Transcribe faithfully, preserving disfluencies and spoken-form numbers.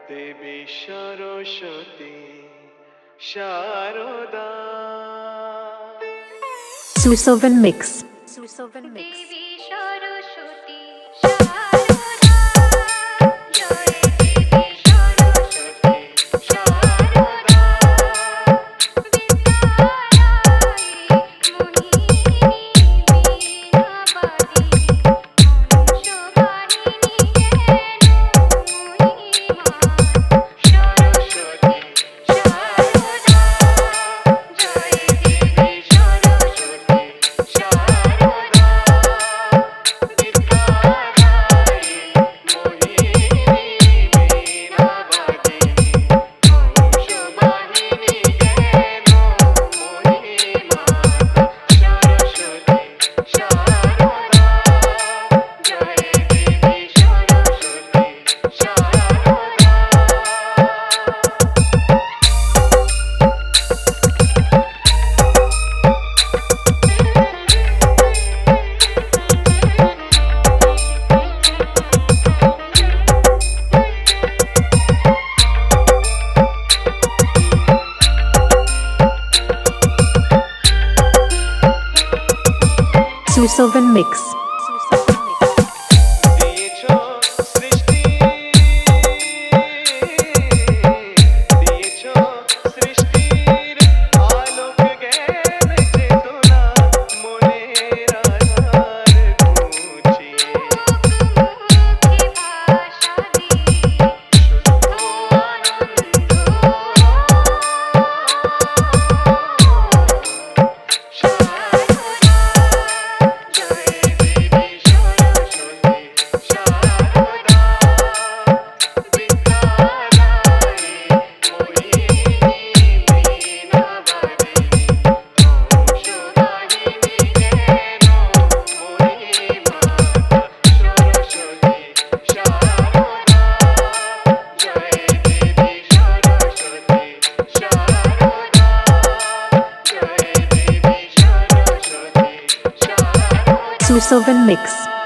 দেবী Saraswati Sharada. Susovan Mix. Susovan Mix. দেবী সরস্বতী শারদা, জয় দেবী সরস্বতী শারদা, বিদ্যাদায়ী মোহিনী বীণাবাদিনী হংসবাহিনী হেন মহিমা। সরস্বতী শারদা, জয় দেবী সরস্বতী শারদা, বিদ্যাদায়ী মোহিনী বীণাবাদিনী হংসবাহিনী হেন মহিমা। সরস্বতী শারদা, জয় দেবী Saraswati Sharada. Susovan Mix. দিয়েছ সৃষ্টি, দিয়েছ সৃষ্টির আলোক জ্ঞান চেতনা, মনের আধার ঘুচিয়ে মুখে ভাষা দিয়ে শুদ্ধ আনন্দ। শারদা, জয় দেবী সরস্বতী শারদা, বিদ্যাদায়ী মোহিনী বীণাবাদিনী হংসবাহিনী হেন মহিমা। সরস্বতী শারদা, জয় দেবী সরস্বতী শারদা, জয় দেবী সরস্বতী শারদা। Susovan Mix.